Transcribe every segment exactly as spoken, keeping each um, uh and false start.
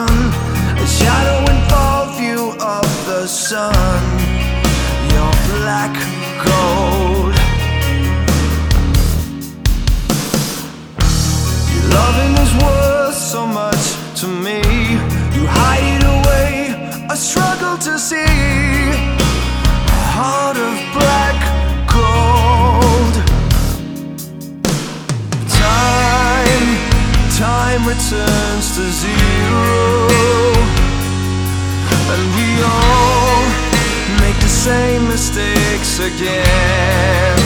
run, a shadow involve you of the sun. You're black gold. Your loving is worth so much to me. You hide it away, I struggle to see. A heart of black gold. Time, time returns to zero, and we all make the same mistakes again.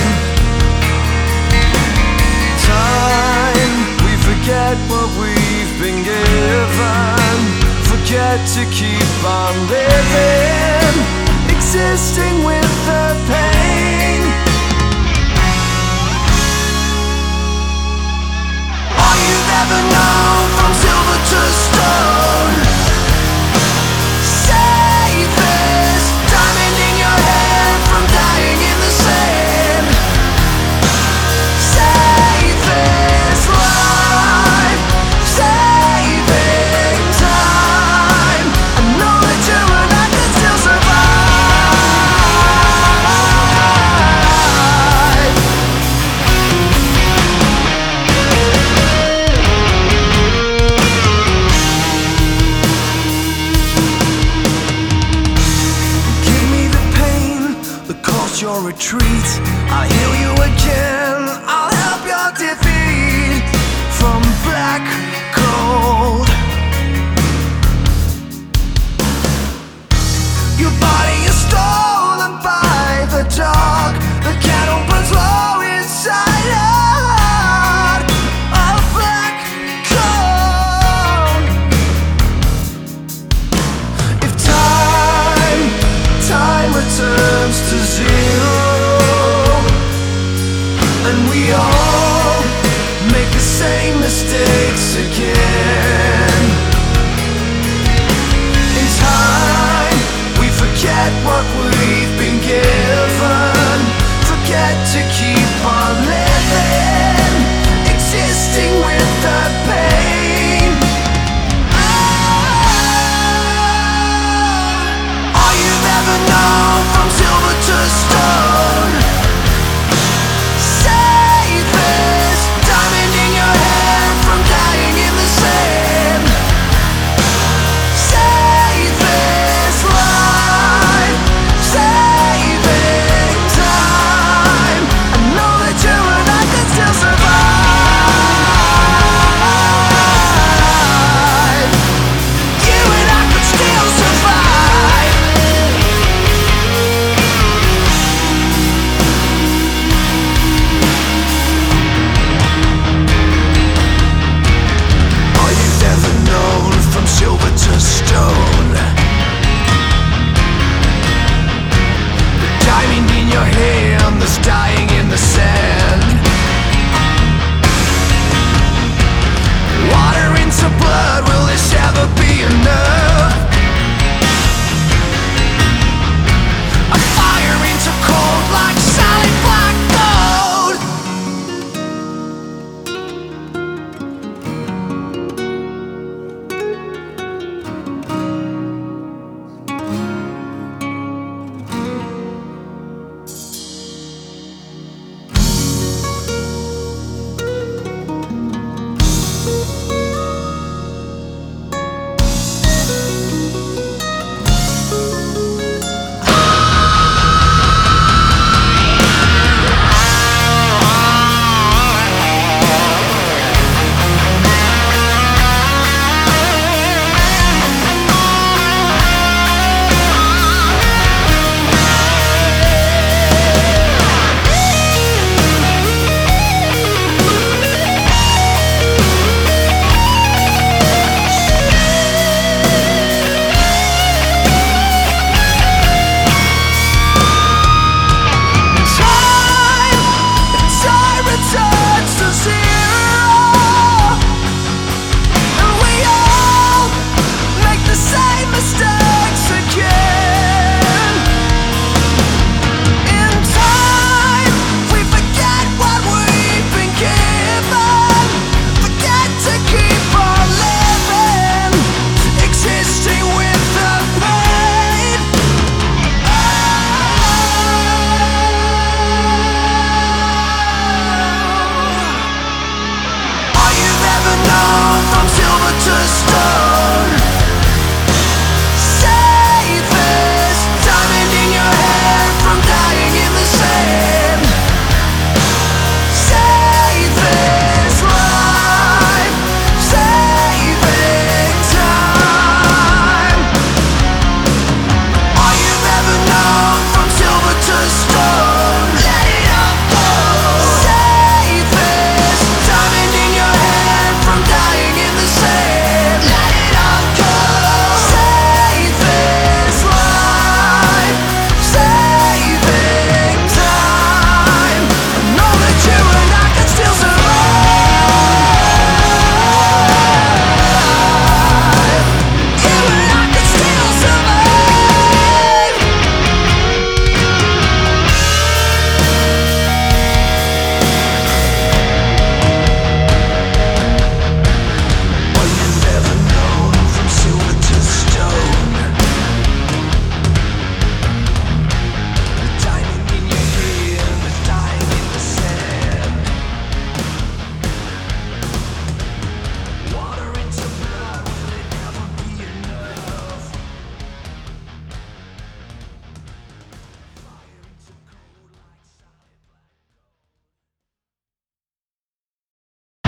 Time, we forget what we've been given, forget to keep on living, existing with the pain. All you never know, from silver to stone. Safest diamond in your head from dying in the sand. Safest life, saving time. I know that you and I can still survive. Give me the pain that caused your retreat. I'll heal you again, I'll help your defeat. From black